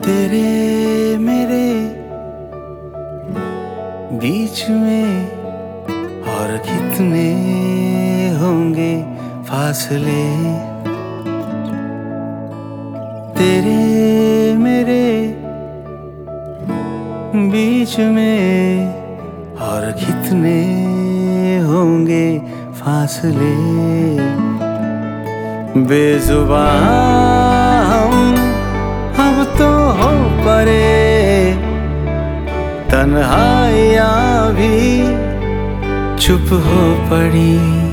तेरे मेरे बीच में और कितने होंगे फासले। तेरे मेरे बीच में और कितने होंगे फासले। बेजुबान हम तो हो परे, तन्हाइयाँ भी चुप हो पड़ी।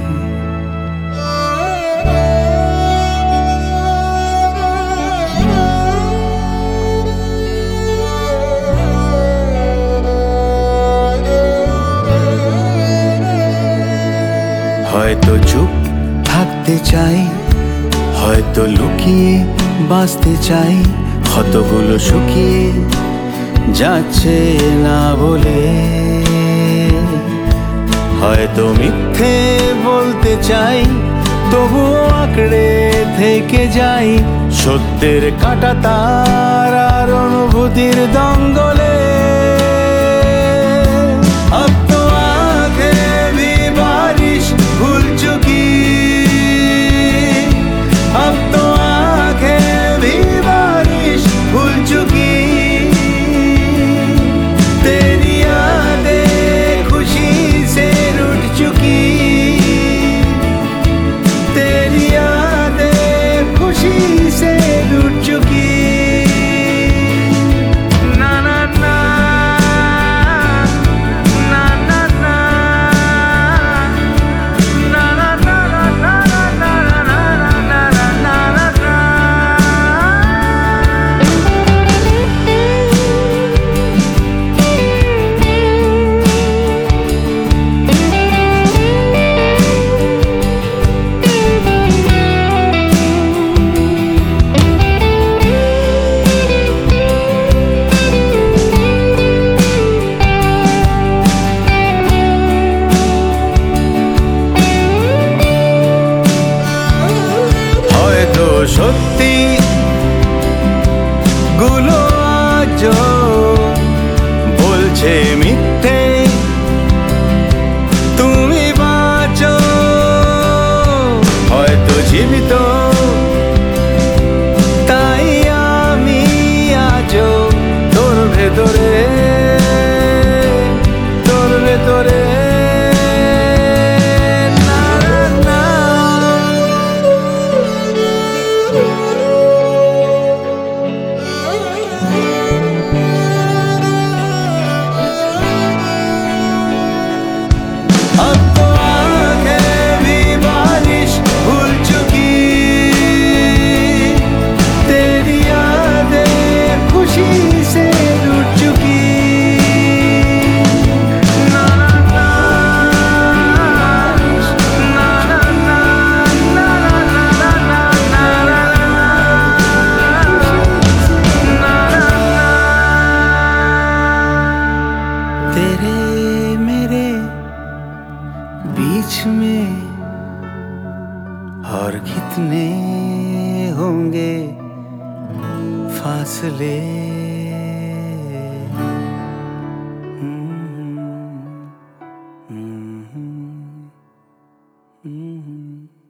হয়তো চুপ থাকতে চাই, হয়তো লুকিয়ে বাঁচতে চাই, ক্ষতগুলো শুকিয়ে যাচ্ছে না বলে। হয়তো মিথ্যে বলতে চাই, তবুও আঁকড়ে থেকে যাই সত্যের কাঁটা তার আর অনুভূতির দঙ্গলে। अब तो आंखें भी बारिश भूल चुकी, अब तो आंखें भी बारिश भूल चुकी। तेरी यादें खुशी से रूठ चुकी, तेरी यादें खुशी से रूठ चुकी। সত্যি গুলো আজও বলছে মিথ্যে, তুমি বাঁচো হয়তো জীবিত, তাই আমি আজও তোর ভেতরে, তোর ভেতরে। अब तो आंखें भी बारिश भूल चुकी, तेरी यादें खुशी से रूठ चुकी। ना ना ना ना ना ना ना ना ना ना ना। तेरे मेरे बीच में और कितने होंगे फासले। हम्म, हम्म, हम्म, हम्म।